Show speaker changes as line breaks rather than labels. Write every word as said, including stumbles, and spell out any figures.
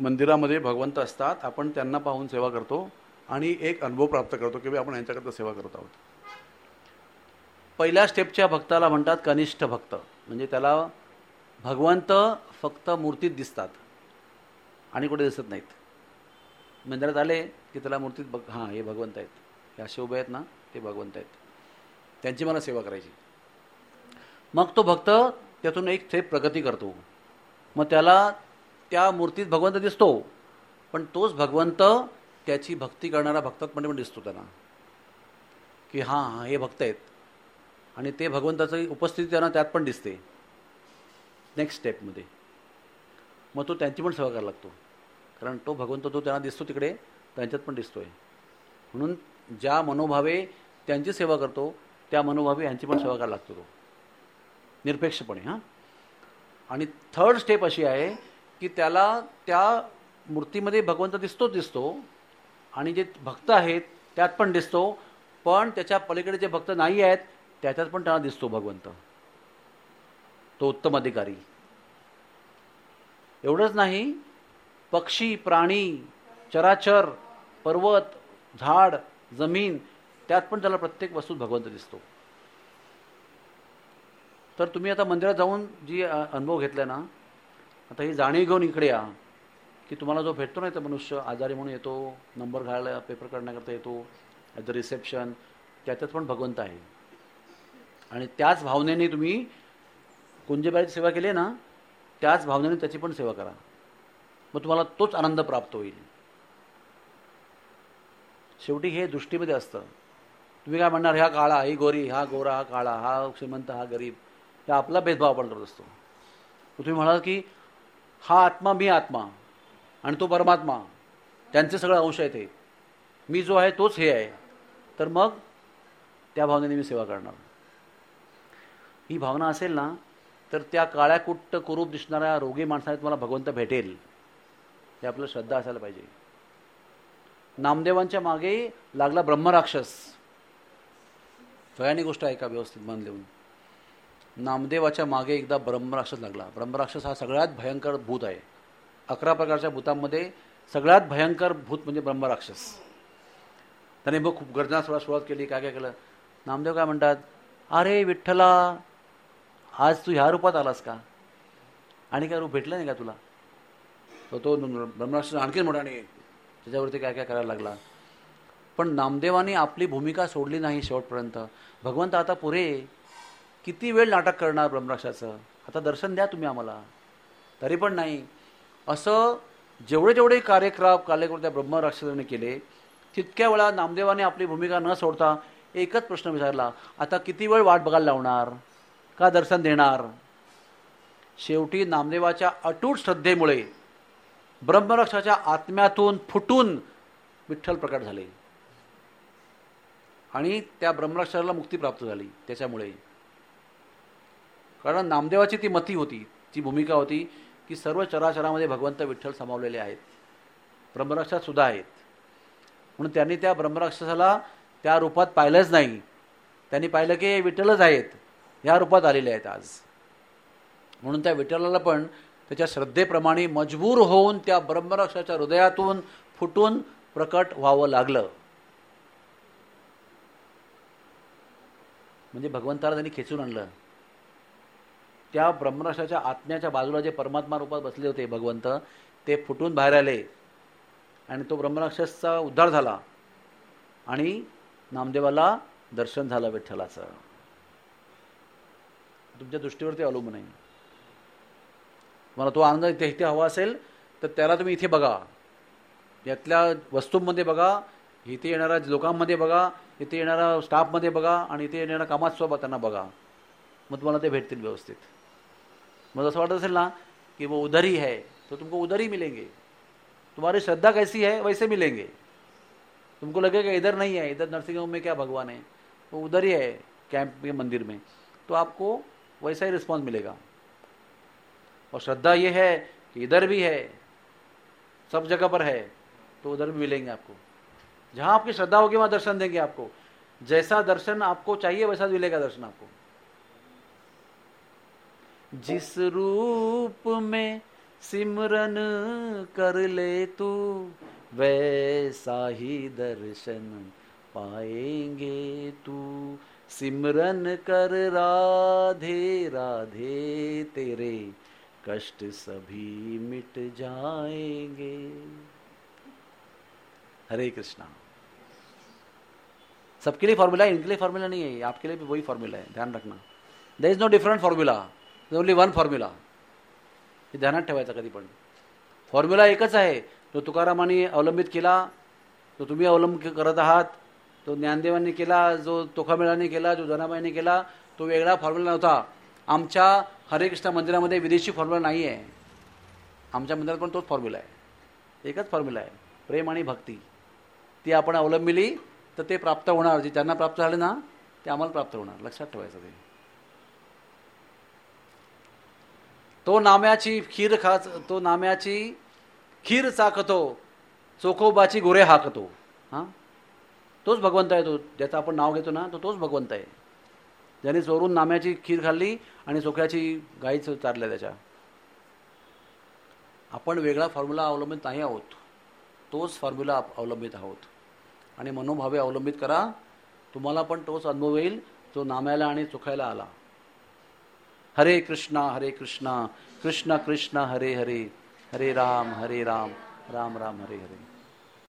मंदिरामध्ये भगवंत असतात, आपण त्यांना पाहून सेवा करतो आणि एक अनुभव प्राप्त करतो की आपण यांच्याकरता सेवा करत आहोत. पहिल्या स्टेपच्या भक्ताला म्हणतात कनिष्ठ भक्त, म्हणजे त्याला भगवंत फक्त मूर्तीत दिसतात आणि कुठे दिसत नाहीत. मंदिरात आले की त्याला मूर्तीत बघ, हां हे भगवंत आहेत, हे असे उभे आहेत ना, ते भगवंत आहेत, त्यांची मला सेवा करायची. मग तो भक्त त्यातून एक स्टेप प्रगती करतो. मग त्याला त्या मूर्तीत भगवंत दिसतो, पण तोच भगवंत त्याची भक्ती करणारा भक्तात्मध्ये पण दिसतो त्यांना, की हां हां हे भक्त आहेत, आणि ते भगवंताची उपस्थिती त्यांना त्यात पण दिसते नेक्स्ट स्टेपमध्ये. मग तो त्यांची पण सेवा करायला लागतो, कारण तो भगवंत तो त्यांना दिसतो तिकडे, त्यांच्यात पण दिसतोय. म्हणून ज्या मनोभावे त्यांची सेवा करतो त्या मनोभावे यांची पण सेवा करायला लागतो तो निरपेक्षपणे. हां. आणि थर्ड स्टेप अशी आहे की त्याला त्या मूर्तीमध्ये भगवंत दिसतोच दिसतो, आणि जे भक्त आहेत त्यात पण दिसतो, पण त्याच्या पलीकडे जे भक्त नाही आहेत त्याच्यात पण त्यांना दिसतो भगवंत, तो उत्तम अधिकारी. एवढंच नाही, पक्षी, प्राणी, चराचर, पर्वत, झाड, जमीन, त्यात पण त्याला प्रत्येक वस्तूत भगवंत दिसतो. तर तुम्ही आता मंदिरात जाऊन जी अनुभव घेतला ना, आता ही जाणीव घेऊन इकडे या की तुम्हाला जो भेटतो ना तर मनुष्य आजारी म्हणून येतो, नंबर घालायला पेपर काढण्याकरता येतो, ॲट द रिसेप्शन, त्याच्यात पण भगवंत आहे. आणि त्याच भावनेने तुम्ही कुंजबाईची सेवा केली ना, त्याच भावनेने त्याची पण सेवा करा, मग तुम्हाला तोच आनंद प्राप्त होईल. शेवटी हे दृष्टीमध्ये असतं. तुम्ही काय म्हणणार, ह्या काळा ही गोरी, हा गोरा हा काळा, हा श्रीमंत हा गरीब, हा आपला भेदभाव आपण करत असतो. तुम्ही म्हणाल की हा आत्मा मी आत्मा आणि तो परमात्मा, त्यांचे सगळे अंश आहेत, हे मी जो आहे तोच हे आहे, तर मग त्या भावनेने मी सेवा करणार. ही भावना असेल ना तर त्या काळ्या कुट्ट कुरूप दिसणाऱ्या रोगी माणसाने तुम्हाला भगवंत भेटेल, हे आपलं श्रद्धा असायला पाहिजे. नामदेवांच्या मागे लागला ब्रह्मराक्षस. सगळ्यांनी गोष्ट ऐका व्यवस्थित मन देऊन. नामदेवाच्या मागे एकदा ब्रह्मराक्षस लागला. ब्रह्मराक्षस हा सगळ्यात भयंकर भूत आहे. अकरा प्रकारच्या भूतांमध्ये सगळ्यात भयंकर भूत म्हणजे ब्रह्मराक्षस. त्याने मग खूप गर्जना सुरुवात केली. काय काय केलं, नामदेव काय म्हणतात, अरे विठ्ठला आज तू ह्या रूपात आलास का, आणि काय रूप भेटलं नाही का तुला. तो तो ब्रह्मराक्षस आणखीन मोठ्याने त्याच्यावरती काय काय करायला लागला. पण नामदेवाने आपली भूमिका सोडली नाही शेवटपर्यंत. भगवंत आता पुरे किती वेळ नाटक करणार ब्रह्मराक्षाचं, आता दर्शन द्या तुम्ही आम्हाला. तरी पण नाही. असं जेवढे जेवढे कार्यक्रम कार्यक्रम त्या ब्रह्मराक्षसाने केले, तितक्या वेळा नामदेवाने आपली भूमिका न सोडता एकच प्रश्न विचारला, आता किती वेळ वाट बघायला लावणार, का दर्शन देणार. शेवटी नामदेवाच्या अटूट श्रद्धेमुळे ब्रह्मराक्षाच्या आत्म्यातून फुटून विठ्ठल प्रकट झाले आणि त्या ब्रह्मराक्षाला मुक्ती प्राप्त झाली त्याच्यामुळे. कारण नामदेवाची ती मती होती, ती भूमिका होती की सर्व चराचरामध्ये भगवंत विठ्ठल सामावलेले आहेत, ब्रह्मराक्षस सुद्धा आहेत. म्हणून त्यांनी त्या ब्रह्मराक्षसाला त्या रूपात पाहिलंच नाही. त्यांनी पाहिलं की विठ्ठलच आहेत, ह्या रूपात आलेले आहेत आज. म्हणून त्या विठ्ठलाला पण त्याच्या श्रद्धेप्रमाणे मजबूर होऊन त्या ब्रह्मराक्षाच्या हृदयातून फुटून प्रकट व्हावं लागलं. म्हणजे भगवंताला त्यांनी खेचून आणलं. त्या ब्रह्मराक्षाच्या आत्म्याच्या बाजूला जे परमात्मा रूपात बसले होते भगवंत, ते फुटून बाहेर आले आणि तो ब्रह्मराक्षसचा उद्धार झाला आणि नामदेवाला दर्शन झालं विठ्ठलाचं. तुमच्या दृष्टीवरती अवलंबून आहे. मला तो आनंद इथे इथे हवा असेल तर त्याला तुम्ही इथे बघा, यातल्या वस्तूंमध्ये बघा, इथे येणाऱ्या लोकांमध्ये बघा, इथे येणाऱ्या स्टाफमध्ये बघा, आणि इथे येणाऱ्या कामात स्वभाव त्यांना बघा, मग तुम्हाला ते भेटतील व्यवस्थित. मग असं वाटत असेल ना कि वो उधर ही है तो तुमको उधर ही मिलेंगे. तुम्हारी श्रद्धा कैसी है वैसे मिलेंगे. तुमको लगेगा इधर नहीं है, इधर नरसिंह होम में क्या भगवान है, वो उधर ही है कैंप के मंदिर में, तो आपको वैसा ही रिस्पॉन्स मिलेगा. और श्रद्धा ये है कि इधर भी है, सब जगह पर है, तो उधर भी मिलेंगे आपको. जहाँ आपकी श्रद्धा होगी वहाँ दर्शन देंगे आपको. जैसा दर्शन आपको चाहिए वैसा मिलेगा दर्शन आपको. जिस रूप में सिमरन कर ले तू वैसा ही दर्शन पाएंगे तू। सिमरन कर राधे राधे तेरे कष्ट सभी मिट जाएंगे। हरे कृष्णा। सबके लिए फॉर्मूला है, इनके लिए फॉर्मूला नहीं है, आपके लिए भी वही फॉर्मूला है, ध्यान रखना। There is no different formula, there only one formula, हे ध्यानात ठेवायचं कधी पण। फॉर्म्युला एकच आहे, तो तुकारामांनी अवलंबित केला, तो तुम्ही अवलंबित करत आहात, तो ज्ञानदेवांनी केला, जो तोखामेळांनी केला, जो जनाबाईंनी केला, तो वेगळा फॉर्म्युला नव्हता। आमच्या हरे कृष्ण मंदिरामध्ये विदेशी फॉर्म्युला नाही आहे, आमच्या मंदिरात पण तोच फॉर्म्युला आहे, एकच फॉर्म्युला आहे, प्रेम आणि भक्ती। ती आपण अवलंबिली तर ते प्राप्त होणार, जे त्यांना प्राप्त झाले ना ते आम्हाला प्राप्त होणार, लक्षात ठेवायचं ते। तो नाम्याची खीर खाच, तो नाम्याची खीर चाखतो, चोखोबाची गोरे हाकतो। हां, तोच भगवंत आहे, तो ज्याचं आपण नाव घेतो ना तो तोच भगवंत आहे, ज्याने चोरून नाम्याची खीर खाल्ली आणि चोख्याची गाईच चारल्या त्याच्या। आपण वेगळा फॉर्म्युला अवलंबित नाही आहोत, तोच फॉर्म्युला अवलंबित आहोत। आणि मनोभावे अवलंबित करा, तुम्हाला पण तोच अनुभव येईल जो नाम्याला आणि चोखायला आला। हरे कृष्णा हरे कृष्णा कृष्णा कृष्णा हरे हरे, हरे राम हरे राम राम राम हरे हरे।